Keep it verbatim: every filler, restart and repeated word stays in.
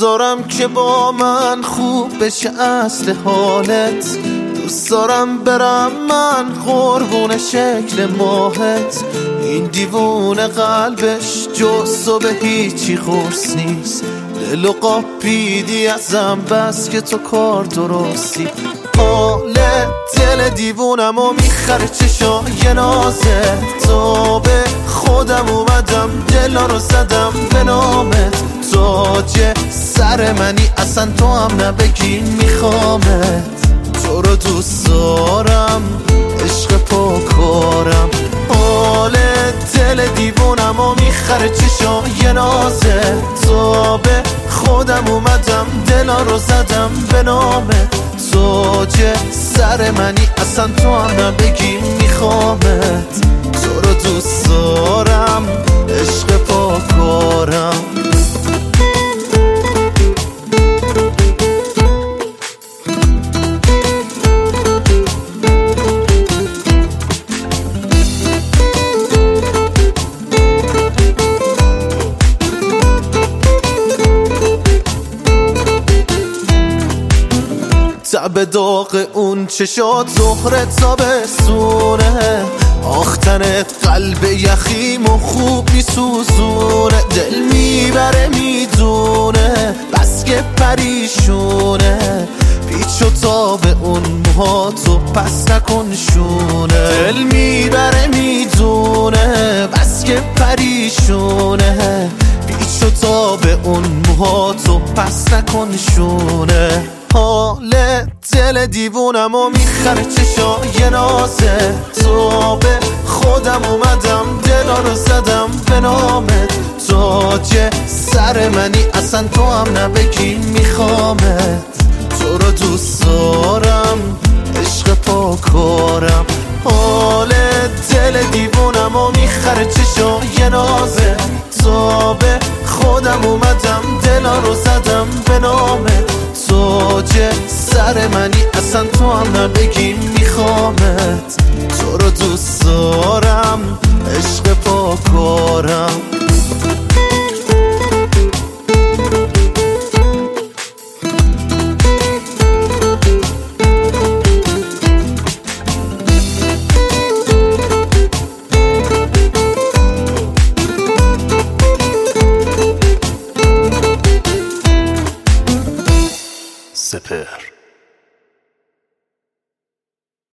دارم که با من خوب بشه اصل حالت، دوست دارم برم من قربون شکل ماهت. این دیوونه قلبش جز تو به هیچی خورس نیست، دل و قاپیدی ازم بس که تو کار درستی. حال دل دیوونم و میخره چشای نازه، تو به خودم اومدم دلا رو زدم به نامت. تاج سر منی اصلا تو هم نبگی میخوامت، تو رو دوست دارم عشق پاکارم. حال دل دیوونم و میخره چشای نازه، تو به خودم اومدم دلا رو زدم به نامت. تاج سر منی اصلا تو هم نبگی میخوامت، تو رو دوست دارم عشق پاکارم. تب داغ اون چشات زهره تابستونه، آختنت قلب یخیم و خوب میسوزونه. دل میبره میدونه بس که پریشونه، پیچ و تاب اون موهاتو پس نکن شونه. دل میبره میدونه بس که پریشونه، پیچ و تاب اون موهاتو پس نکن شونه. حال دل دیوونم و میخره چشای نازه، تو به خودم اومدم دلا رو زدم به نامت. تاج سر منی اصلا تو هم نبگی میخوامت، تو رو دوست دارم عشق پاکارم. حال دل دیوونم و میخره چشای نازه، تو به خودم اومدم دلا رو زدم به نامت. تاج سر منی اصلا تو هم نبگی میخوامت، تو رو دوست دارم عشق پاکارم. سپهر